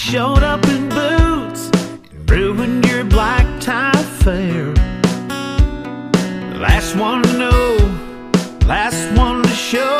showed up in boots and ruined your black tie affair. Last one to know, last one to show.